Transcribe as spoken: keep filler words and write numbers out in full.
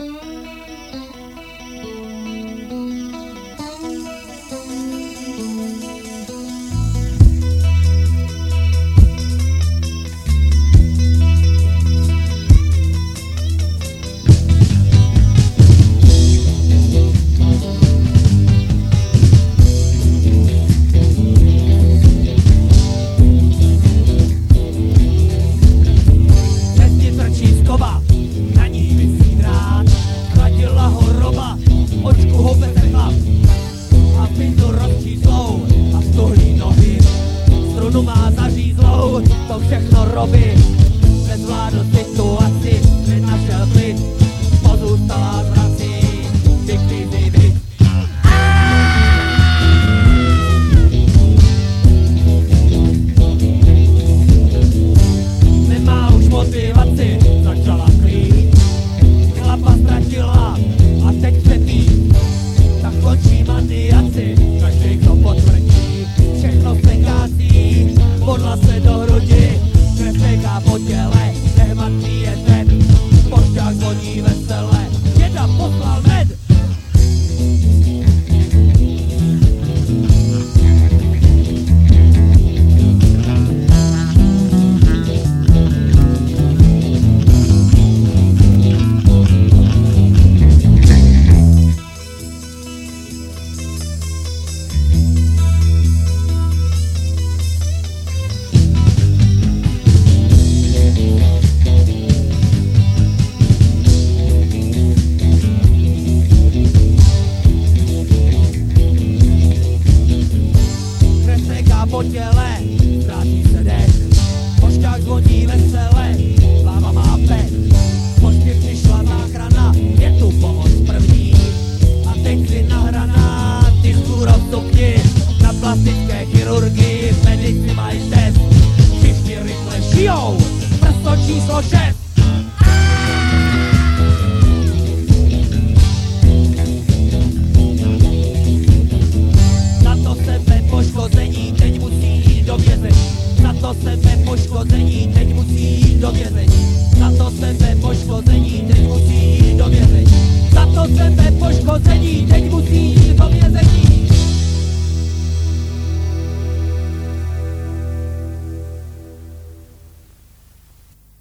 Má zařízlou, to všechno robí. Nezvládl situaci, nenašel klid, pozůstalá zrací, fiktivní byt. Nemá už motivaci, začala klít. Chlapa ztratila a teď trpí. Tak končí maniaci, každý kdo potvrdí, všechno se kází. Podla se do hrudi, krev teká po těle, nehmatný je ten, pošťák zvoní vesele, děda poslal med. Po těle, ztrácí se dech, pošťák zvoní vesele, hlava má pech, pozdě přišla záchrana, je tu pomoc první, a teď si nahraná, ty zůrostupni, na plastické chirurgii, medici mají test, všichni rychle žijou, prsto číslo šest.